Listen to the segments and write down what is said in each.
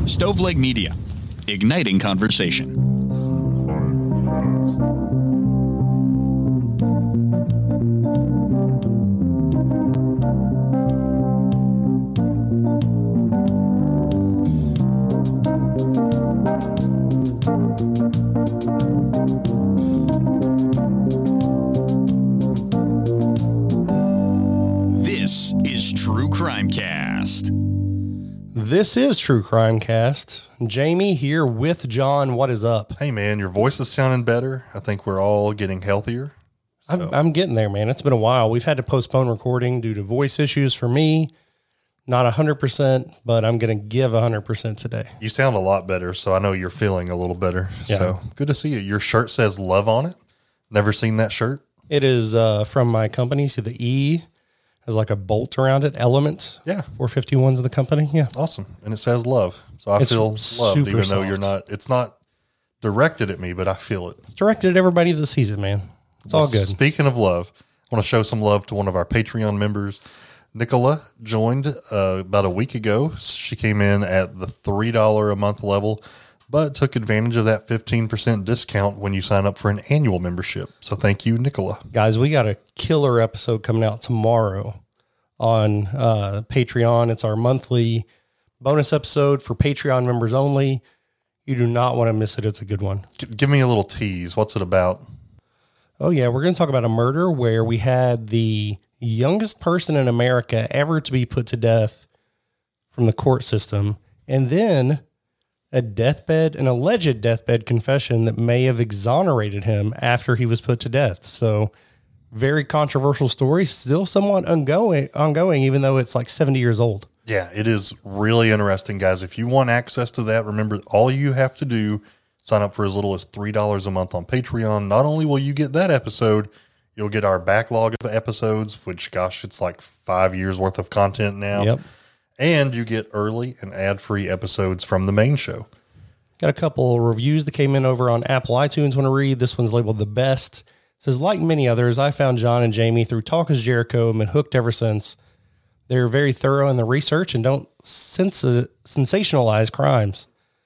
Stoveleg Media, igniting conversation. This is True Crime Cast. This is True Crime Cast. Jamie here with John. What is up? Hey, man, your voice is sounding better. I think we're all getting healthier. So. I'm getting there, man. It's been a while. We've had to postpone recording due to voice issues for me. Not 100%, but I'm going to give 100% today. You sound a lot better, so I know you're feeling a little better. Yeah. So good to see you. Your shirt says love on it. Never seen that shirt? It is from my company. See, the E has like a bolt around it. Element. Yeah. 451's of the company. Yeah. Awesome. And it says love. So I feel loved, even though you're not, it's not directed at me, but I feel it. It's directed at everybody that sees it, man. It's all good. Speaking of love, I want to show some love to one of our Patreon members. Nicola joined about a week ago. She came in at the $3 a month level, but took advantage of that 15% discount when you sign up for an annual membership. So thank you, Nicola. Guys, we got a killer episode coming out tomorrow on Patreon. It's our monthly bonus episode for Patreon members only. You do not want to miss it. It's a good one. Give me a little tease. What's it about? Oh, yeah. We're going to talk about a murder where we had the youngest person in America ever to be put to death from the court system. And then a deathbed, an alleged deathbed confession that may have exonerated him after he was put to death. So very controversial story, still somewhat ongoing, even though it's like 70 years old. Yeah, it is really interesting, guys. If you want access to that, remember all you have to do, sign up for as little as $3 a month on Patreon. Not only will you get that episode, you'll get our backlog of episodes, which, gosh, it's like 5 years worth of content now. Yep. And you get early and ad-free episodes from the main show. Got a couple of reviews that came in over on Apple iTunes. Want to read? This one's labeled the best. It says, like many others, I found John and Jamie through Talk is Jericho and been hooked ever since. They're very thorough in the research and don't sensationalize crimes.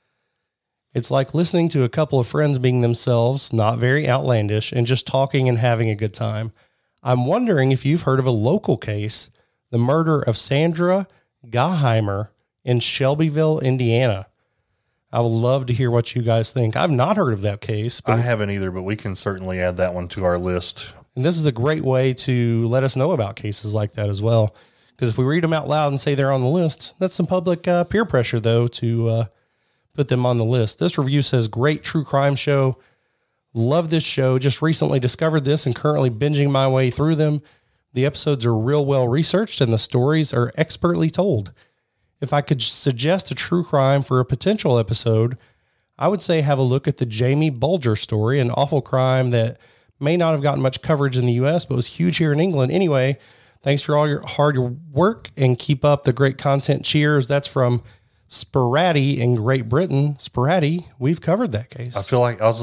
It's like listening to a couple of friends being themselves, not very outlandish, and just talking and having a good time. I'm wondering if you've heard of a local case, the murder of Sandra Gaheimer in Shelbyville, Indiana. I would love to hear what you guys think. I've not heard of that case. I haven't either, but we can certainly add that one to our list. And this is a great way to let us know about cases like that as well. Because if we read them out loud and say they're on the list, that's some public peer pressure, though, to put them on the list. This review says, great true crime show. Love this show. Just recently discovered this and currently binging my way through them. The episodes are real well researched and the stories are expertly told. If I could suggest a true crime for a potential episode, I would say have a look at the Jamie Bulger story, an awful crime that may not have gotten much coverage in the U.S., but was huge here in England. Anyway, thanks for all your hard work and keep up the great content. Cheers. That's from Sperati in Great Britain. Sperati, we've covered that case. I feel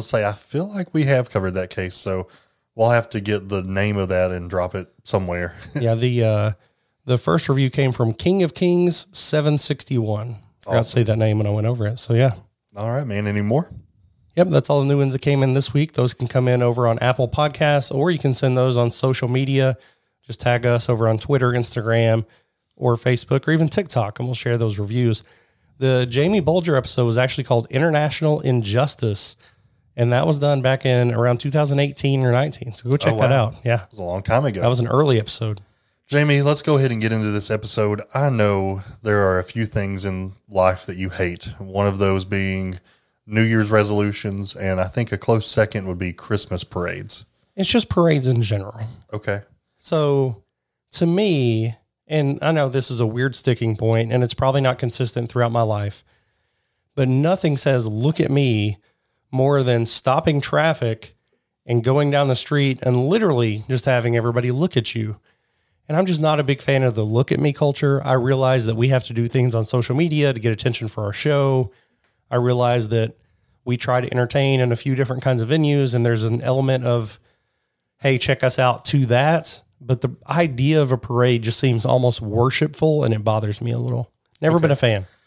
like we have covered that case. So we'll have to get the name of that and drop it somewhere. Yeah, the first review came from King of Kings 761. I forgot to say that name when I went over it. So yeah. All right, man. Any more? Yep, that's all the new ones that came in this week. Those can come in over on Apple Podcasts, or you can send those on social media. Just tag us over on Twitter, Instagram, or Facebook, or even TikTok, and we'll share those reviews. The Jamie Bulger episode was actually called International Injustice, and that was done back in around 2018 or 19. So go check that out. Yeah. It was a long time ago. That was an early episode. Jamie, let's go ahead and get into this episode. I know there are a few things in life that you hate. One of those being New Year's resolutions, and I think a close second would be Christmas parades. It's just parades in general. Okay. So to me, and I know this is a weird sticking point, and it's probably not consistent throughout my life, but nothing says, look at me, more than stopping traffic and going down the street and literally just having everybody look at you. And I'm just not a big fan of the look at me culture. I realize that we have to do things on social media to get attention for our show. I realize that we try to entertain in a few different kinds of venues, and there's an element of, hey, check us out to that. But the idea of a parade just seems almost worshipful, and it bothers me a little. Never been a fan.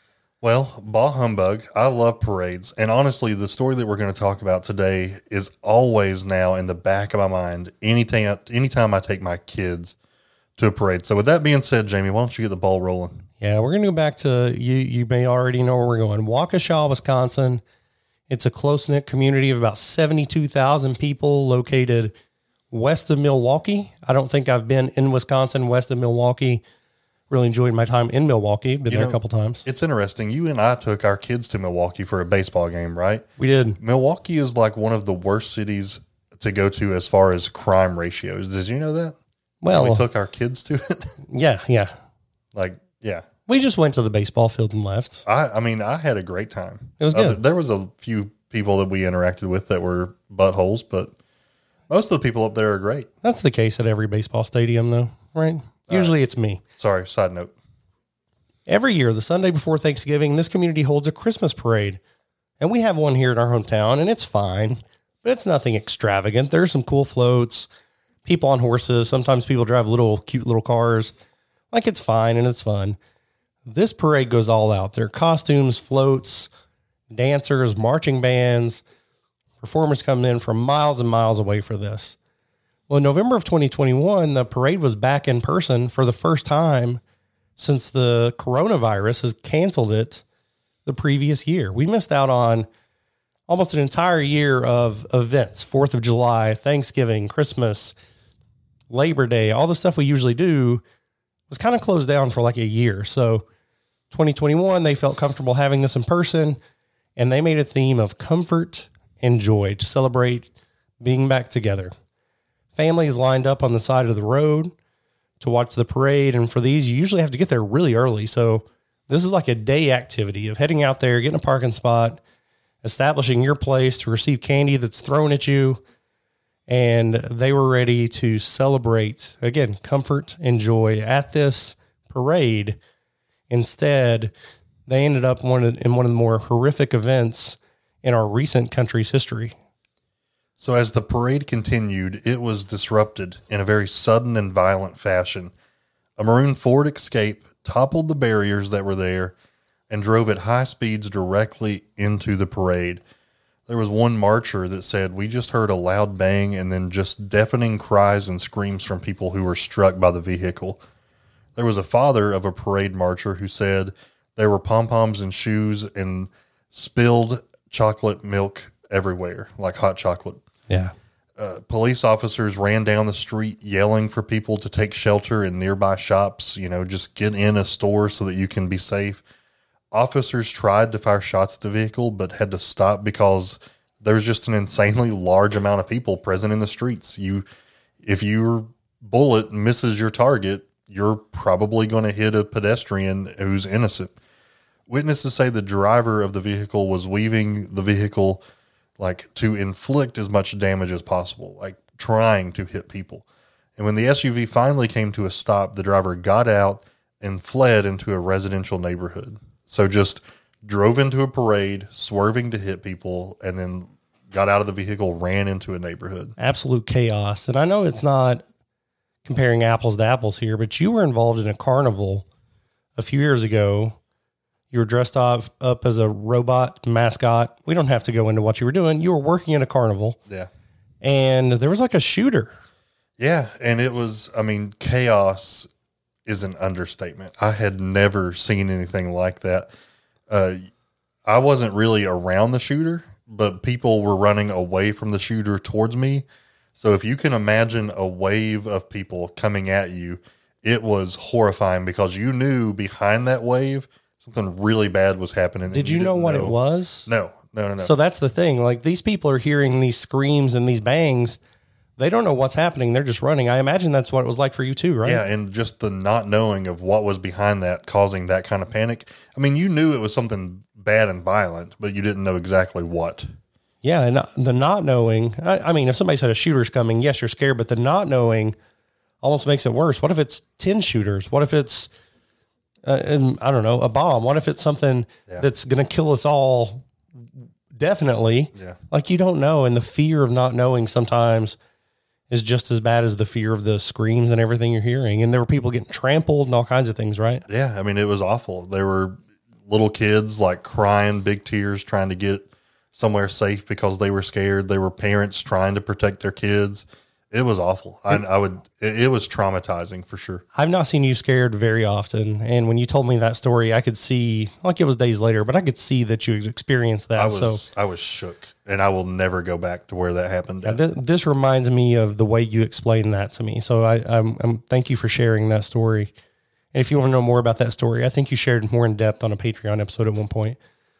Well, bah humbug. I love parades. And honestly, the story that we're going to talk about today is always now in the back of my mind anytime I take my kids to a parade. So with that being said, Jamie, why don't you get the ball rolling? Yeah, we're going to go back to, you may already know where we're going. Waukesha, Wisconsin. It's a close-knit community of about 72,000 people located west of Milwaukee. I don't think I've been in Wisconsin west of Milwaukee. Really enjoyed my time in Milwaukee. Been there a couple times. It's interesting. You and I took our kids to Milwaukee for a baseball game, right? We did. Milwaukee is like one of the worst cities to go to as far as crime ratios. Did you know that? Well, we took our kids to it. Yeah. Yeah. We just went to the baseball field and left. I mean, I had a great time. It was good. There was a few people that we interacted with that were buttholes, but most of the people up there are great. That's the case at every baseball stadium, though, right? Usually it's me. Sorry, side note. Every year, the Sunday before Thanksgiving, this community holds a Christmas parade. And we have one here in our hometown, and it's fine, but it's nothing extravagant. There's some cool floats, people on horses. Sometimes people drive cute little cars. Like, it's fine and it's fun. This parade goes all out. There are costumes, floats, dancers, marching bands. Performers come in from miles and miles away for this. Well, in November of 2021, the parade was back in person for the first time since the coronavirus has canceled it the previous year. We missed out on almost an entire year of events, 4th of July, Thanksgiving, Christmas, Labor Day, all the stuff we usually do was kind of closed down for like a year. So 2021, they felt comfortable having this in person, and they made a theme of comfort and joy to celebrate being back together. Families lined up on the side of the road to watch the parade. And for these, you usually have to get there really early. So this is like a day activity of heading out there, getting a parking spot, establishing your place to receive candy that's thrown at you. And they were ready to celebrate, again, comfort and joy at this parade. Instead, they ended up in one of the more horrific events in our recent country's history. So as the parade continued, it was disrupted in a very sudden and violent fashion. A maroon Ford Escape toppled the barriers that were there and drove at high speeds directly into the parade. There was one marcher that said, "We just heard a loud bang and then just deafening cries and screams from people who were struck by the vehicle." There was a father of a parade marcher who said there were pom-poms and shoes and spilled chocolate milk everywhere, like hot chocolate. Yeah. Police officers ran down the street yelling for people to take shelter in nearby shops, just get in a store so that you can be safe. Officers tried to fire shots at the vehicle, but had to stop because there was just an insanely large amount of people present in the streets. If your bullet misses your target, you're probably going to hit a pedestrian who's innocent. Witnesses say the driver of the vehicle was weaving the vehicle to inflict as much damage as possible, like trying to hit people. And when the SUV finally came to a stop, the driver got out and fled into a residential neighborhood. So just drove into a parade, swerving to hit people, and then got out of the vehicle, ran into a neighborhood. Absolute chaos. And I know it's not comparing apples to apples here, but you were involved in a carnival a few years ago. You were dressed up as a robot mascot. We don't have to go into what you were doing. You were working in a carnival. Yeah. And there was like a shooter. Yeah. And it was, chaos is an understatement. I had never seen anything like that. I wasn't really around the shooter, but people were running away from the shooter towards me. So if you can imagine a wave of people coming at you, it was horrifying because you knew behind that wave something really bad was happening. Did you know what it was? No. So that's the thing. Like, these people are hearing these screams and these bangs. They don't know what's happening. They're just running. I imagine that's what it was like for you too, right? Yeah, and just the not knowing of what was behind that causing that kind of panic. You knew it was something bad and violent, but you didn't know exactly what. Yeah, and the not knowing, if somebody said a shooter's coming, yes, you're scared, but the not knowing almost makes it worse. What if it's 10 shooters? What if it's a bomb? What if it's something that's going to kill us all? Definitely. Yeah. Like, you don't know. And the fear of not knowing sometimes is just as bad as the fear of the screams and everything you're hearing. And there were people getting trampled and all kinds of things, right? Yeah. It was awful. There were little kids like crying big tears trying to get somewhere safe because they were scared. They were parents trying to protect their kids. It was awful. It was traumatizing for sure. I've not seen you scared very often. And when you told me that story, I could see, like it was days later, but I could see that you experienced that. I was shook, and I will never go back to where that happened. This reminds me of the way you explained that to me. So I'm thank you for sharing that story. And if you want to know more about that story, I think you shared more in depth on a Patreon episode at one point.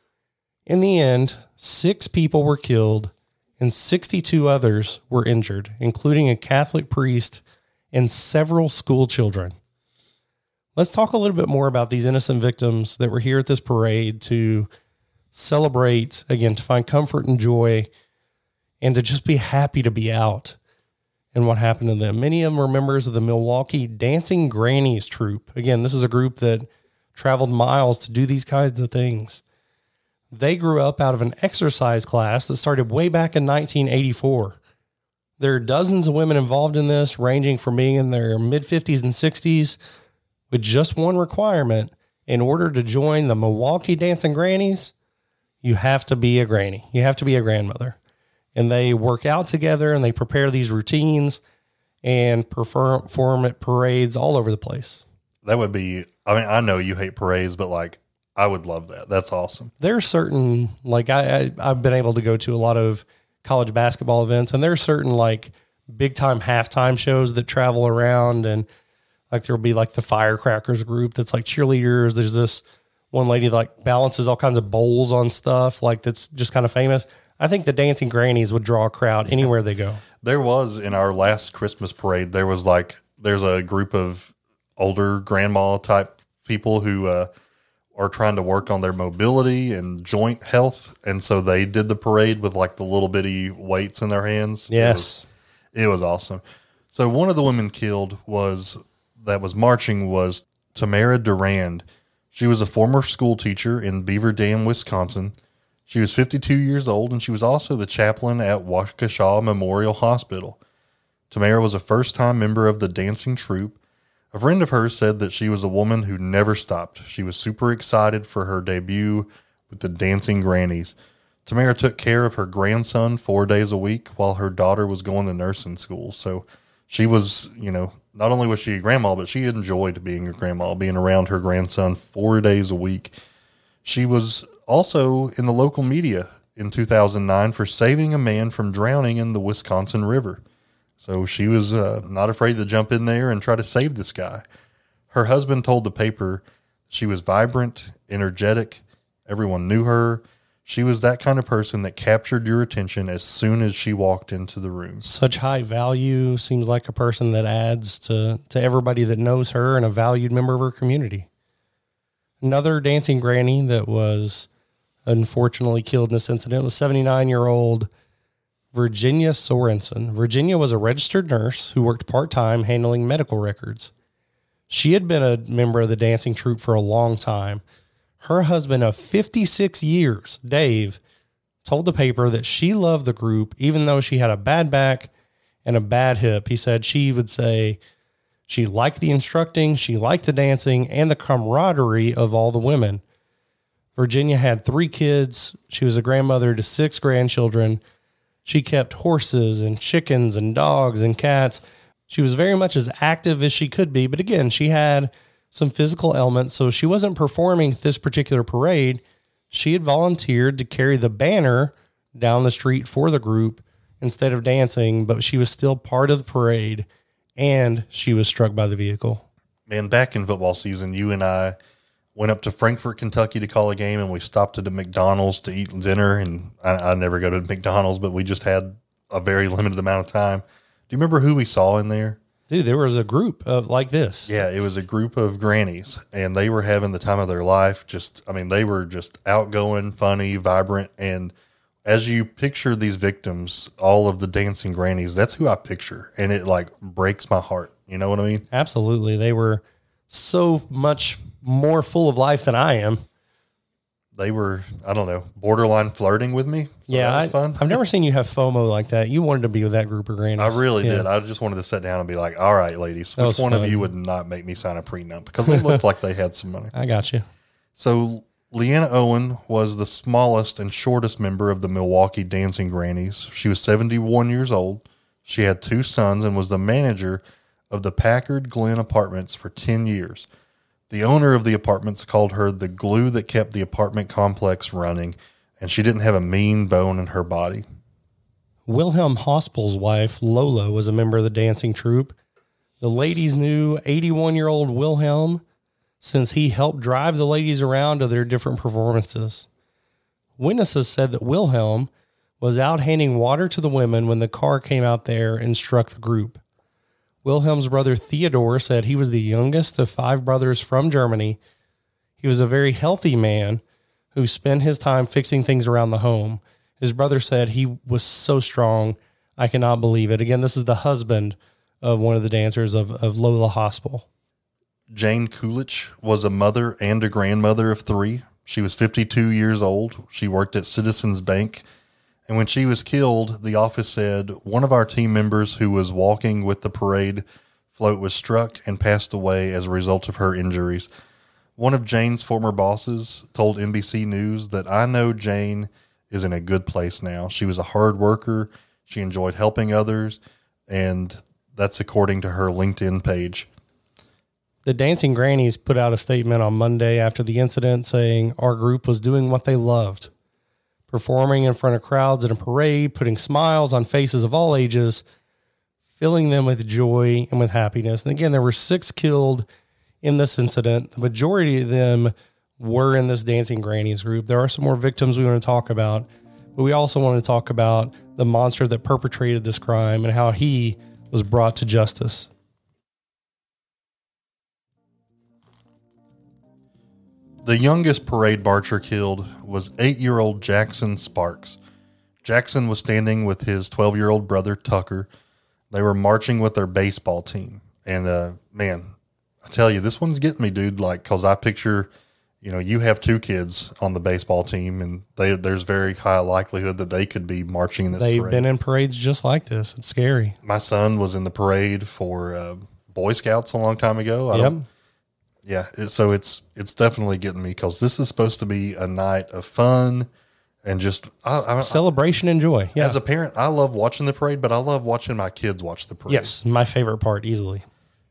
In the end, 6 people were killed and 62 others were injured, including a Catholic priest and several school children. Let's talk a little bit more about these innocent victims that were here at this parade to celebrate, again, to find comfort and joy, and to just be happy to be out and what happened to them. Many of them were members of the Milwaukee Dancing Grannies troupe. Again, this is a group that traveled miles to do these kinds of things. They grew up out of an exercise class that started way back in 1984. There are dozens of women involved in this, ranging from being in their mid-50s and 60s, with just one requirement. In order to join the Milwaukee Dancing Grannies, you have to be a granny. You have to be a grandmother. And they work out together, and they prepare these routines and perform at parades all over the place. That would be, I mean, I know you hate parades, but like, I would love that. That's awesome. There are certain, like I've been able to go to a lot of college basketball events, and there are certain like big time halftime shows that travel around, and like there'll be like the Firecrackers group that's like cheerleaders. There's this one lady that like balances all kinds of bowls on stuff, like that's just kind of famous. I think the Dancing Grannies would draw a crowd anywhere they go. There was, in our last Christmas parade, there's a group of older grandma type people who are trying to work on their mobility and joint health. And so they did the parade with like the little bitty weights in their hands. Yes. It was awesome. So one of the women killed was Tamara Durand. She was a former school teacher in Beaver Dam, Wisconsin. She was 52 years old, and she was also the chaplain at Waukesha Memorial Hospital. Tamara was a first-time member of the dancing troupe. A friend of hers said that she was a woman who never stopped. She was super excited for her debut with the Dancing Grannies. Tamara took care of her grandson 4 days a week while her daughter was going to nursing school. So she was, not only was she a grandma, but she enjoyed being a grandma, being around her grandson 4 days a week. She was also in the local media in 2009 for saving a man from drowning in the Wisconsin River. So she was not afraid to jump in there and try to save this guy. Her husband told the paper she was vibrant, energetic. Everyone knew her. She was that kind of person that captured your attention as soon as she walked into the room. Such high value, seems like a person that adds to everybody that knows her and a valued member of her community. Another dancing granny that was unfortunately killed in this incident was 79-year-old Virginia Sorensen. Virginia was a registered nurse who worked part-time handling medical records. She had been a member of the dancing troupe for a long time. Her husband of 56 years, Dave, told the paper that she loved the group even though she had a bad back and a bad hip. He said she would say she liked the instructing, she liked the dancing, and the camaraderie of all the women. Virginia had 3 kids. She was a grandmother to 6 grandchildren. She kept horses and chickens and dogs and cats. She was very much as active as she could be. But again, she had some physical ailments, so she wasn't performing this particular parade. She had volunteered to carry the banner down the street for the group instead of dancing, but she was still part of the parade, and she was struck by the vehicle. Man, back in football season, you and I went up to Frankfort, Kentucky to call a game, and we stopped at a McDonald's to eat dinner. And I never go to McDonald's, but we just had a very limited amount of time. Do you remember who we saw in there? Dude, there was a group of like this. Yeah, it was a group of grannies, and they were having the time of their life. They were just outgoing, funny, vibrant. And as you picture these victims, all of the dancing grannies, that's who I picture. And it like breaks my heart. You know what I mean? Absolutely. They were so much more full of life than I am. They were, I don't know, borderline flirting with me. So yeah, that was fun. I've never seen you have FOMO like that. You wanted to be with that group of grannies. I really did. I just wanted to sit down and be like, all right, ladies, which one of you would not make me sign a prenup? Because they looked like they had some money. I got you. So Leanna Owen was the smallest and shortest member of the Milwaukee Dancing Grannies. She was 71 years old. She had 2 sons and was the manager of the Packard Glen Apartments for 10 years. The owner of the apartments called her the glue that kept the apartment complex running, and she didn't have a mean bone in her body. Wilhelm Hospel's wife, Lola, was a member of the dancing troupe. The ladies knew 81-year-old Wilhelm since he helped drive the ladies around to their different performances. Witnesses said that Wilhelm was out handing water to the women when the car came out there and struck the group. Wilhelm's brother Theodore said he was the youngest of 5 brothers from Germany. He was a very healthy man who spent his time fixing things around the home. His brother said he was so strong, I cannot believe it. Again, this is the husband of one of the dancers of Lola Hospel. Jane Coolidge was a mother and a grandmother of 3. She was 52 years old. She worked at Citizens Bank. And when she was killed, the office said one of our team members who was walking with the parade float was struck and passed away as a result of her injuries. One of Jane's former bosses told NBC News that I know Jane is in a good place now. She was a hard worker. She enjoyed helping others. And that's according to her LinkedIn page. The Dancing Grannies put out a statement on Monday after the incident saying our group was doing what they loved, performing in front of crowds in a parade, putting smiles on faces of all ages, filling them with joy and with happiness. And again, there were 6 killed in this incident. The majority of them were in this Dancing Grannies group. There are some more victims we want to talk about, but we also want to talk about the monster that perpetrated this crime and how he was brought to justice. The youngest parade marcher killed was 8-year-old Jackson Sparks. Jackson was standing with his 12-year-old brother, Tucker. They were marching with their baseball team. And, man, I tell you, this one's getting me, dude, like, because I picture, you have 2 kids on the baseball team, and there's very high likelihood that they could be marching in this parade. They've been in parades just like this. It's scary. My son was in the parade for Boy Scouts a long time ago. Yeah, so it's definitely getting me because this is supposed to be a night of fun and just celebration and joy. Yeah. As a parent, I love watching the parade, but I love watching my kids watch the parade. Yes, my favorite part, easily.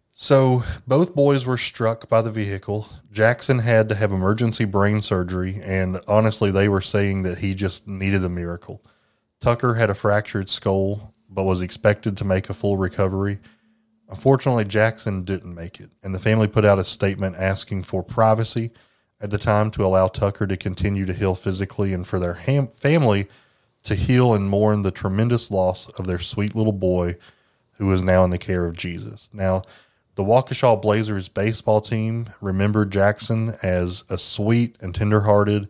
So both boys were struck by the vehicle. Jackson had to have emergency brain surgery, and honestly, they were saying that he just needed a miracle. Tucker had a fractured skull, but was expected to make a full recovery. Unfortunately, Jackson didn't make it, and the family put out a statement asking for privacy at the time to allow Tucker to continue to heal physically and for their family to heal and mourn the tremendous loss of their sweet little boy who is now in the care of Jesus. Now, the Waukesha Blazers baseball team remembered Jackson as a sweet and tenderhearted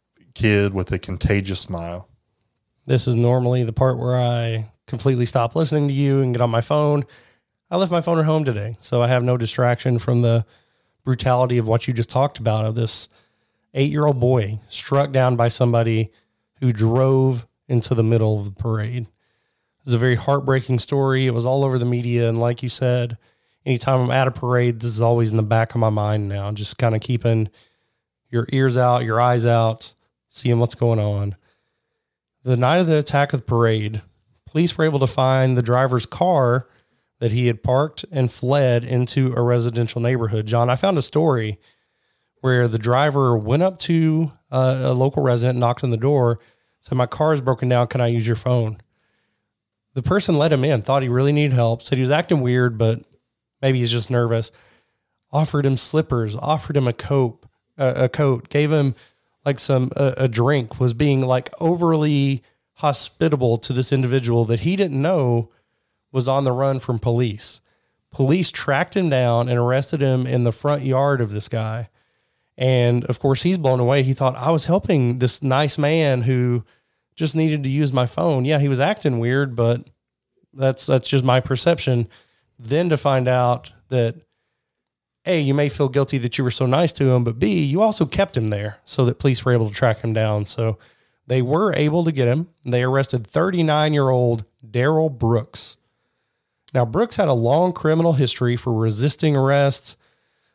kid with a contagious smile. This is normally the part where I completely stop listening to you and get on my phone. I left my phone at home today, so I have no distraction from the brutality of what you just talked about, of this 8-year-old boy struck down by somebody who drove into the middle of the parade. It's a very heartbreaking story. It was all over the media, and like you said, anytime I'm at a parade, this is always in the back of my mind now, just kind of keeping your ears out, your eyes out, seeing what's going on. The night of the attack of the parade, police were able to find the driver's car that he had parked and fled into a residential neighborhood. John, I found a story where the driver went up to a local resident, knocked on the door, said, "My car is broken down. Can I use your phone?" The person let him in, thought he really needed help, said he was acting weird, but maybe he's just nervous. Offered him slippers, offered him a coat, gave him like a drink, was being like overly hospitable to this individual that he didn't know was on the run from police. Police tracked him down and arrested him in the front yard of this guy. And of course he's blown away. He thought, I was helping this nice man who just needed to use my phone. Yeah, he was acting weird, but that's just my perception. Then to find out that A, you may feel guilty that you were so nice to him, but B, you also kept him there so that police were able to track him down. So they were able to get him. They arrested 39-year-old Daryl Brooks. Now, Brooks had a long criminal history for resisting arrest,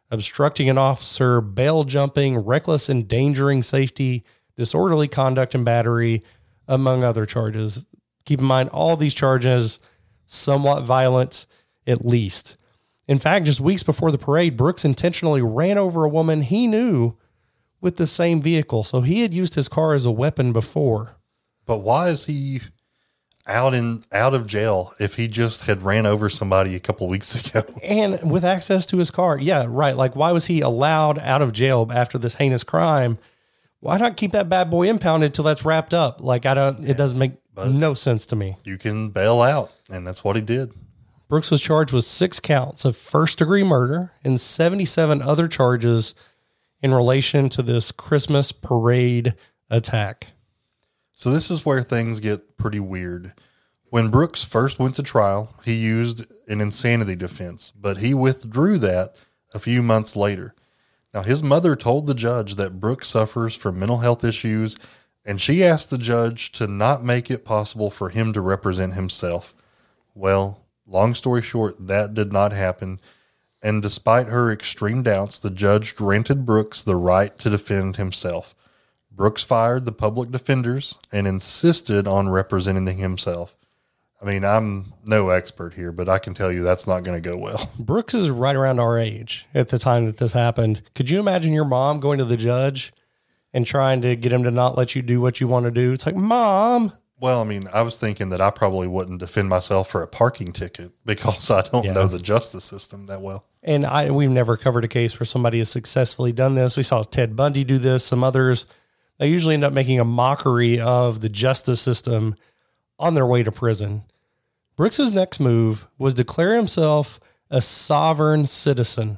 obstructing an officer, bail jumping, reckless endangering safety, disorderly conduct, and battery, among other charges. Keep in mind, all these charges, somewhat violent, at least. In fact, just weeks before the parade, Brooks intentionally ran over a woman he knew with the same vehicle. So he had used his car as a weapon before. But why is he out of jail if he just had ran over somebody a couple weeks ago? And with access to his car. Yeah, right. Like, why was he allowed out of jail after this heinous crime? Why not keep that bad boy impounded till that's wrapped up? Like, it doesn't make no sense to me. You can bail out, and that's what he did. Brooks was charged with 6 counts of first-degree murder and 77 other charges in relation to this Christmas parade attack. So this is where things get pretty weird. When Brooks first went to trial, he used an insanity defense, but he withdrew that a few months later. Now, his mother told the judge that Brooks suffers from mental health issues, and she asked the judge to not make it possible for him to represent himself. Well, long story short, that did not happen. And despite her extreme doubts, the judge granted Brooks the right to defend himself. Brooks fired the public defenders and insisted on representing himself. I mean, I'm no expert here, but I can tell you that's not going to go well. Brooks is right around our age at the time that this happened. Could you imagine your mom going to the judge and trying to get him to not let you do what you want to do? It's like, Mom. Well, I mean, I was thinking that I probably wouldn't defend myself for a parking ticket because I don't know the justice system that well. And we've never covered a case where somebody has successfully done this. We saw Ted Bundy do this, some others. They usually end up making a mockery of the justice system on their way to prison. Brooks's next move was declare himself a sovereign citizen.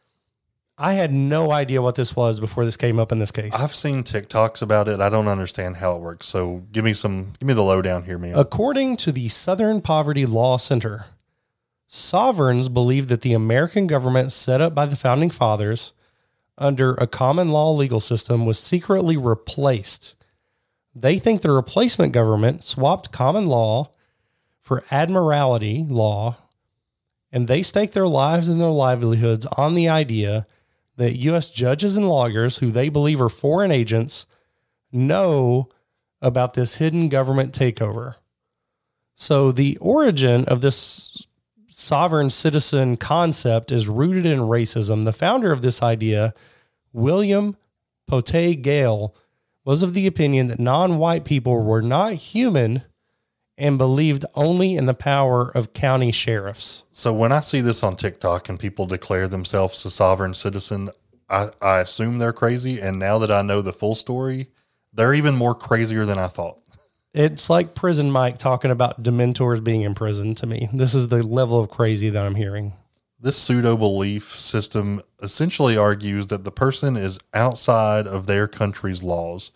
I had no idea what this was before this came up in this case. I've seen TikToks about it. I don't understand how it works. So give me the lowdown here, man. According to the Southern Poverty Law Center, sovereigns believe that the American government set up by the founding fathers under a common law legal system was secretly replaced. They think the replacement government swapped common law for admiralty law, and they stake their lives and their livelihoods on the idea that U.S. judges and lawyers, who they believe are foreign agents, know about this hidden government takeover. So the origin of this sovereign citizen concept is rooted in racism. The founder of this idea, William Pote Gale, was of the opinion that non-white people were not human and believed only in the power of county sheriffs. So when I see this on TikTok and people declare themselves a sovereign citizen, I assume they're crazy. And now that I know the full story, they're even more crazier than I thought. It's like Prison Mike talking about Dementors being in prison to me. This is the level of crazy that I'm hearing. This pseudo-belief system essentially argues that the person is outside of their country's laws.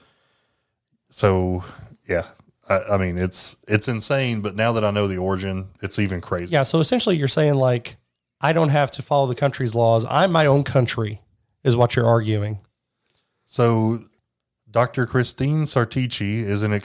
So, yeah. I mean, it's insane, but now that I know the origin, it's even crazy. Yeah, so essentially you're saying, like, I don't have to follow the country's laws. I'm my own country, is what you're arguing. So Dr. Christine Sartici is an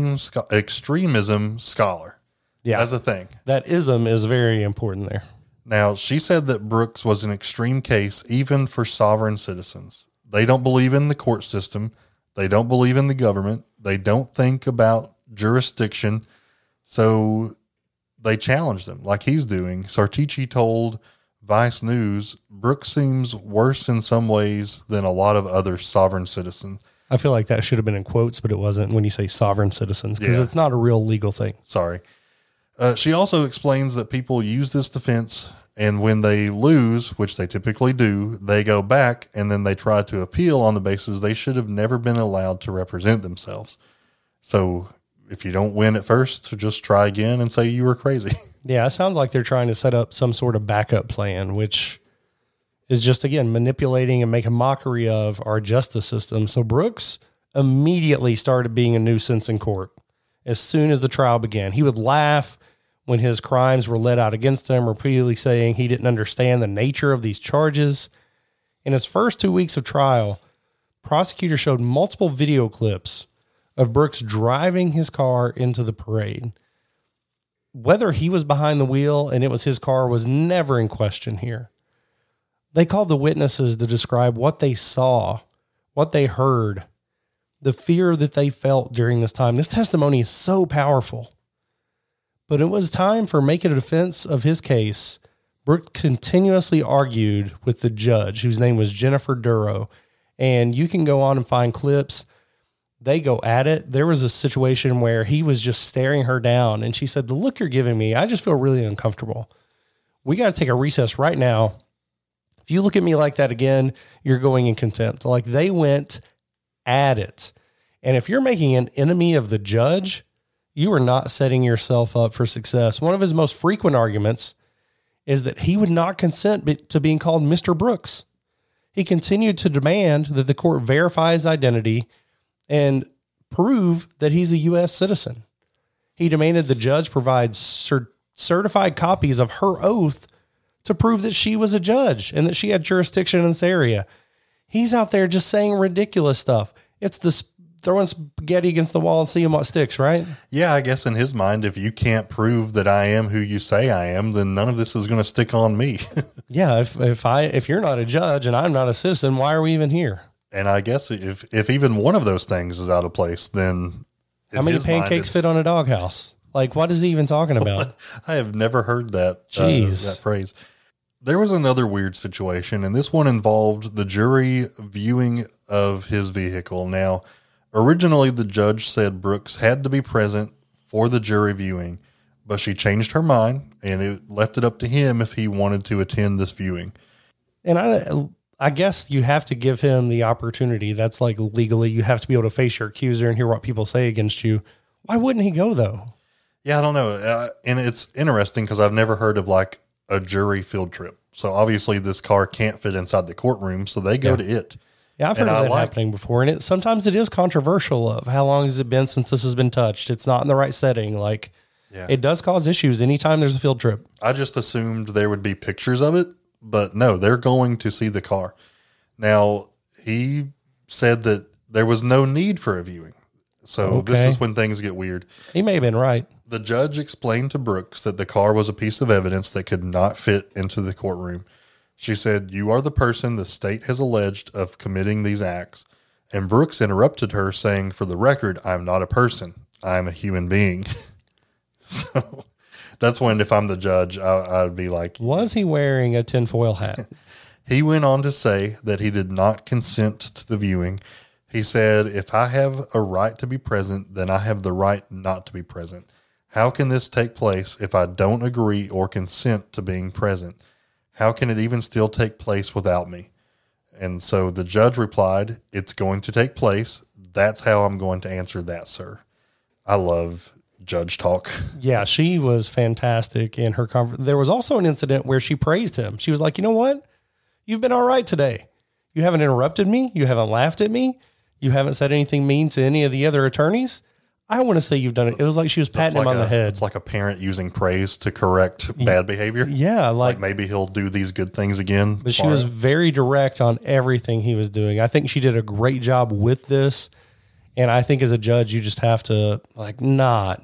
extremism scholar. Yeah. That's a thing. That ism is very important there. Now, she said that Brooks was an extreme case even for sovereign citizens. They don't believe in the court system. They don't believe in the government. They don't think about jurisdiction. So they challenged them like he's doing. Sartici told Vice News, Brooks seems worse in some ways than a lot of other sovereign citizens. I feel like that should have been in quotes, but it wasn't when you say sovereign citizens, because it's not a real legal thing. Sorry. She also explains that people use this defense, and when they lose, which they typically do, they go back and then they try to appeal on the basis they should have never been allowed to represent themselves. So if you don't win at first, just try again and say you were crazy. Yeah, it sounds like they're trying to set up some sort of backup plan, which is just, again, manipulating and making mockery of our justice system. So Brooks immediately started being a nuisance in court as soon as the trial began. He would laugh when his crimes were let out against him, repeatedly saying he didn't understand the nature of these charges. In his first 2 weeks of trial, prosecutors showed multiple video clips of Brooks driving his car into the parade. Whether he was behind the wheel and it was his car was never in question here. They called the witnesses to describe what they saw, what they heard, the fear that they felt during this time. This testimony is so powerful. But it was time for making a defense of his case. Brooks continuously argued with the judge, whose name was Jennifer Duro. And you can go on and find clips. They go at it. There was a situation where he was just staring her down. And she said, the look you're giving me, I just feel really uncomfortable. We got to take a recess right now. If you look at me like that again, you're going in contempt. Like, they went at it. And if you're making an enemy of the judge, you are not setting yourself up for success. One of his most frequent arguments is that he would not consent to being called Mr. Brooks. He continued to demand that the court verify his identity and prove that he's a U.S. citizen. He demanded the judge provide certified copies of her oath to prove that she was a judge and that she had jurisdiction in this area. He's out there just saying ridiculous stuff. It's the throwing spaghetti against the wall and seeing what sticks, right? Yeah, I guess in his mind, if you can't prove that I am who you say I am, then none of this is going to stick on me. Yeah, if you're not a judge and I'm not a citizen, why are we even here? And I guess if even one of those things is out of place, then how many pancakes fit on a doghouse? Like, what is he even talking about? I have never heard that that phrase. There was another weird situation, and this one involved the jury viewing of his vehicle. Now, originally, the judge said Brooks had to be present for the jury viewing, but she changed her mind, and it left it up to him if he wanted to attend this viewing. And I guess you have to give him the opportunity. That's like legally, you have to be able to face your accuser and hear what people say against you. Why wouldn't he go, though? Yeah, I don't know. And it's interesting because I've never heard of like a jury field trip. So obviously this car can't fit inside the courtroom, so they go to it. Yeah, I've heard of that happening before, and sometimes it is controversial of how long has it been since this has been touched. It's not in the right setting. Like, it does cause issues anytime there's a field trip. I just assumed there would be pictures of it, but no, they're going to see the car. Now, he said that there was no need for a viewing. So this is when things get weird. He may have been right. The judge explained to Brooks that the car was a piece of evidence that could not fit into the courtroom. She said, "You are the person the state has alleged of committing these acts." And Brooks interrupted her, saying, "For the record, I'm not a person. I'm a human being." So that's when, if I'm the judge, I'd be like, was he wearing a tinfoil hat? He went on to say that he did not consent to the viewing. He said, "If I have a right to be present, then I have the right not to be present. How can this take place if I don't agree or consent to being present? How can it even still take place without me?" And so the judge replied, "It's going to take place. That's how I'm going to answer that, sir." I love judge talk. Yeah, she was fantastic in her There was also an incident where she praised him. She was like, "You know what? You've been all right today. You haven't interrupted me. You haven't laughed at me. You haven't said anything mean to any of the other attorneys. I want to say you've done it." It was like she was patting him on the head. It's like a parent using praise to correct bad behavior. Yeah. Like maybe he'll do these good things again. But she was very direct on everything he was doing. I think she did a great job with this. And I think as a judge, you just have to like, not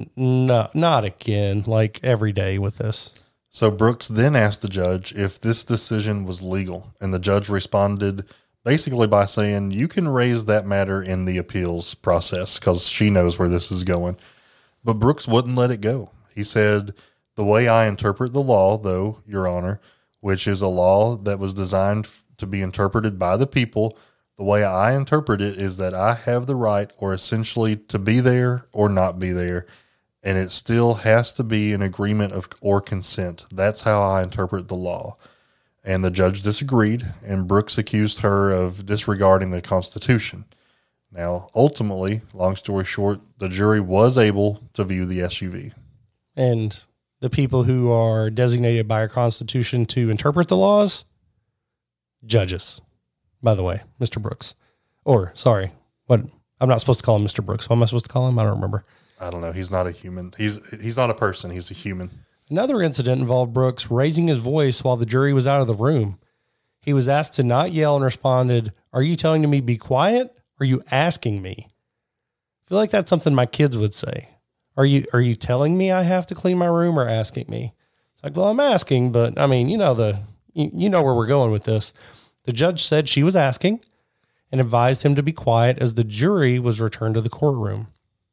again, like every day with this. So Brooks then asked the judge if this decision was legal. And the judge responded basically by saying, "You can raise that matter in the appeals process," because she knows where this is going. But Brooks wouldn't let it go. He said, "The way I interpret the law, though, Your Honor, which is a law that was designed to be interpreted by the people, the way I interpret it is that I have the right, or essentially, to be there or not be there. And it still has to be an agreement of or consent. That's how I interpret the law." And the judge disagreed, and Brooks accused her of disregarding the Constitution. Now, ultimately, long story short, the jury was able to view the SUV. And the people who are designated by our Constitution to interpret the laws, judges, by the way, Mr. Brooks. Or, sorry, what? I'm not supposed to call him Mr. Brooks. What am I supposed to call him? I don't remember. I don't know. He's not a human. He's not a person. He's a human. Another incident involved Brooks raising his voice while the jury was out of the room. He was asked to not yell and responded, "Are you telling me be quiet? Or are you asking me?" I feel like that's something my kids would say. Are you telling me I have to clean my room or asking me? It's like, well, I'm asking, but I mean, you know, you know where we're going with this. The judge said she was asking and advised him to be quiet as the jury was returned to the courtroom.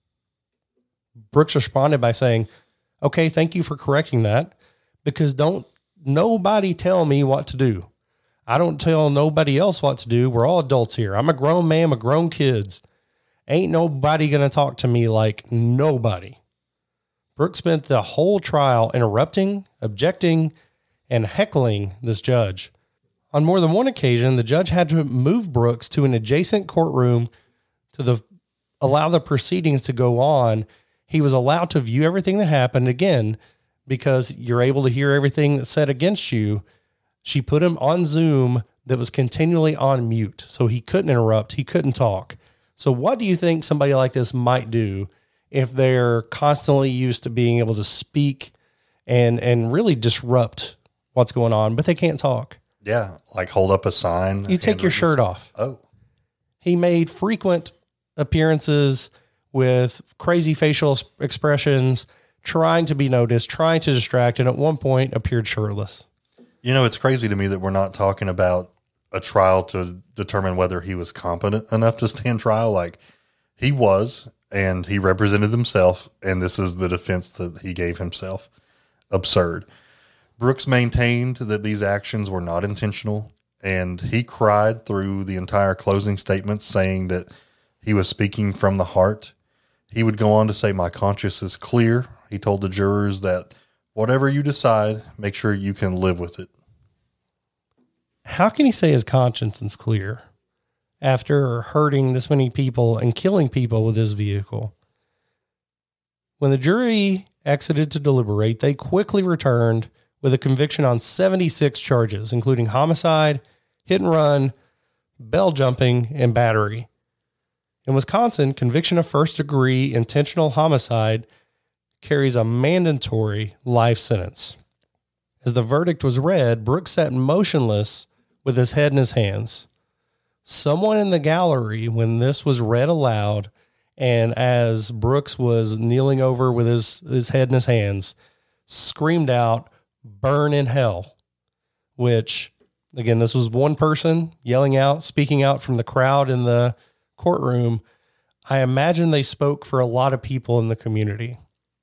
Brooks responded by saying, "Okay, thank you for correcting that, because don't nobody tell me what to do. I don't tell nobody else what to do. We're all adults here. I'm a grown man with grown kids. Ain't nobody going to talk to me like nobody." Brooks spent the whole trial interrupting, objecting, and heckling this judge. On more than one occasion, the judge had to move Brooks to an adjacent courtroom to allow the proceedings to go on. He was allowed to view everything that happened. Again, because you're able to hear everything that's said against you, she put him on Zoom that was continually on mute, so he couldn't interrupt, he couldn't talk. So what do you think somebody like this might do if they're constantly used to being able to speak and really disrupt what's going on, but they can't talk? Yeah, like hold up a sign. You take your shirt off. Oh. He made frequent appearances with crazy facial expressions, trying to be noticed, trying to distract, and at one point appeared shirtless. You know, it's crazy to me that we're not talking about a trial to determine whether he was competent enough to stand trial. Like, he was, and he represented himself, and this is the defense that he gave himself. Absurd. Brooks maintained that these actions were not intentional, and he cried through the entire closing statement, saying that he was speaking from the heart. He would go on to say, "My conscience is clear." He told the jurors that whatever you decide, make sure you can live with it. How can he say his conscience is clear after hurting this many people and killing people with his vehicle? When the jury exited to deliberate, they quickly returned with a conviction on 76 charges, including homicide, hit and run, bell jumping, and battery. In Wisconsin, conviction of first-degree intentional homicide carries a mandatory life sentence. As the verdict was read, Brooks sat motionless with his head in his hands. Someone in the gallery, when this was read aloud, and as Brooks was kneeling over with his head in his hands, screamed out, "Burn in hell," which, again, this was one person yelling out, speaking out from the crowd in the courtroom. I imagine they spoke for a lot of people in the community.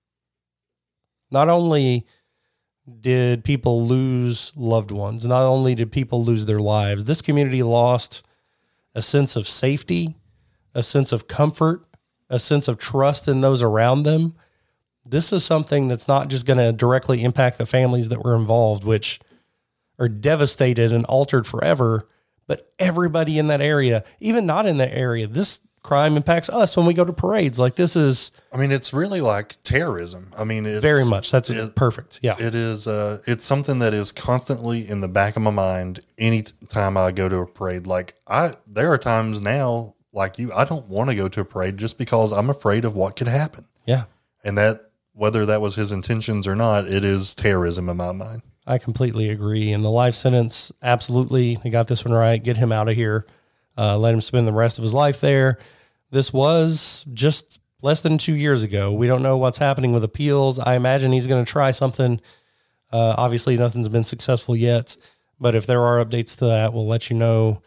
Not only did people lose loved ones, not only did people lose their lives, this community lost a sense of safety, a sense of comfort, a sense of trust in those around them. This is something that's not just going to directly impact the families that were involved, which are devastated and altered forever, but everybody in that area, even not in that area. This crime impacts us when we go to parades. Like, this is, I mean, it's really like terrorism. I mean, it's very much. That's perfect. Yeah. It is. It's something that is constantly in the back of my mind any time I go to a parade. Like, there are times now, like you, I don't want to go to a parade just because I'm afraid of what could happen. Yeah. And that, whether that was his intentions or not, it is terrorism in my mind. I completely agree. And the life sentence, absolutely. They got this one right. Get him out of here. Let him spend the rest of his life there. This was just less than 2 years ago. We don't know what's happening with appeals. I imagine he's going to try something. Obviously, nothing's been successful yet. But if there are updates to that, we'll let you know.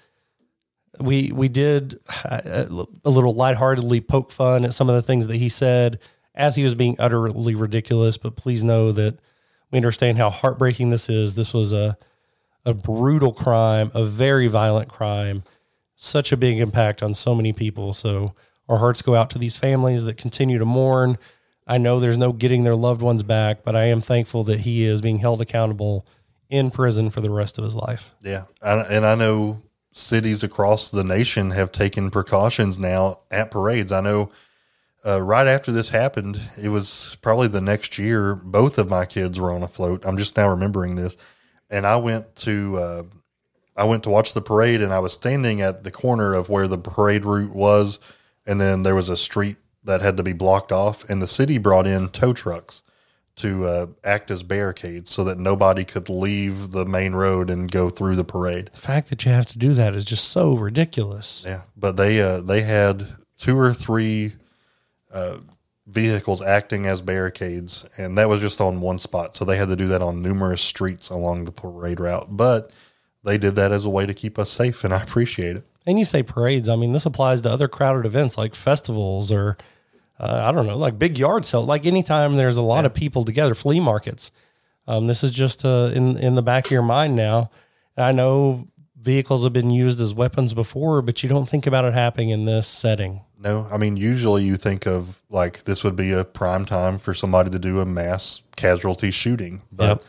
We did a little lightheartedly poke fun at some of the things that he said as he was being utterly ridiculous. But please know that we understand how heartbreaking this is. This was a brutal crime, a very violent crime, such a big impact on so many people. So our hearts go out to these families that continue to mourn. I know there's no getting their loved ones back, but I am thankful that he is being held accountable in prison for the rest of his life. Yeah. And I know cities across the nation have taken precautions now at parades. I know right after this happened, it was probably the next year, both of my kids were on a float. I'm just now remembering this. And I went to watch the parade, and I was standing at the corner of where the parade route was. And then there was a street that had to be blocked off, and the city brought in tow trucks to act as barricades so that nobody could leave the main road and go through the parade. The fact that you have to do that is just so ridiculous. Yeah. But they had 2 or 3 vehicles acting as barricades, and that was just on one spot. So they had to do that on numerous streets along the parade route. But they did that as a way to keep us safe, and I appreciate it. And you say parades. I mean, this applies to other crowded events like festivals or, I don't know, like big yard sale. Like anytime there's a lot of people together, flea markets. This is just in the back of your mind now. I know vehicles have been used as weapons before, but you don't think about it happening in this setting. No, I mean, usually you think of like this would be a prime time for somebody to do a mass casualty shooting. But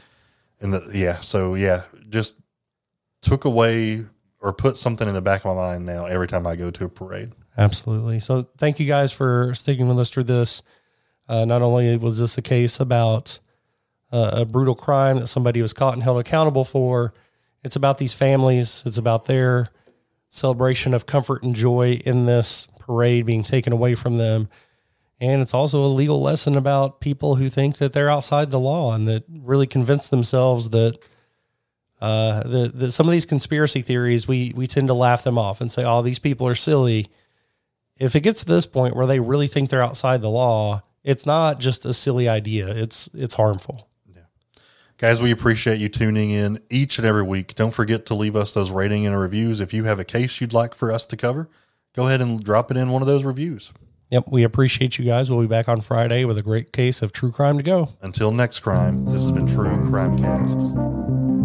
just took away or put something in the back of my mind now every time I go to a parade. Absolutely. So thank you guys for sticking with us through this. Not only was this a case about a brutal crime that somebody was caught and held accountable for, it's about these families. It's about their celebration of comfort and joy in this parade being taken away from them. And it's also a legal lesson about people who think that they're outside the law and that really convince themselves that that some of these conspiracy theories, we tend to laugh them off and say, oh, these people are silly. If it gets to this point where they really think they're outside the law, it's not just a silly idea. It's harmful. Guys, we appreciate you tuning in each and every week. Don't forget to leave us those rating and reviews. If you have a case you'd like for us to cover, go ahead and drop it in one of those reviews. Yep, we appreciate you guys. We'll be back on Friday with a great case of true crime to go. Until next crime, this has been True Crimecast.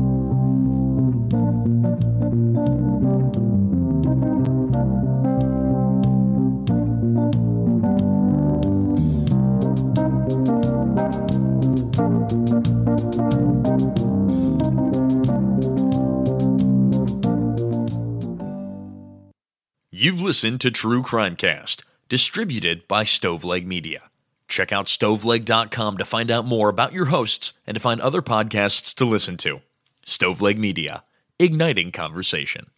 You've listened to True Crimecast, distributed by Stoveleg Media. Check out stoveleg.com to find out more about your hosts and to find other podcasts to listen to. Stoveleg Media, igniting conversation.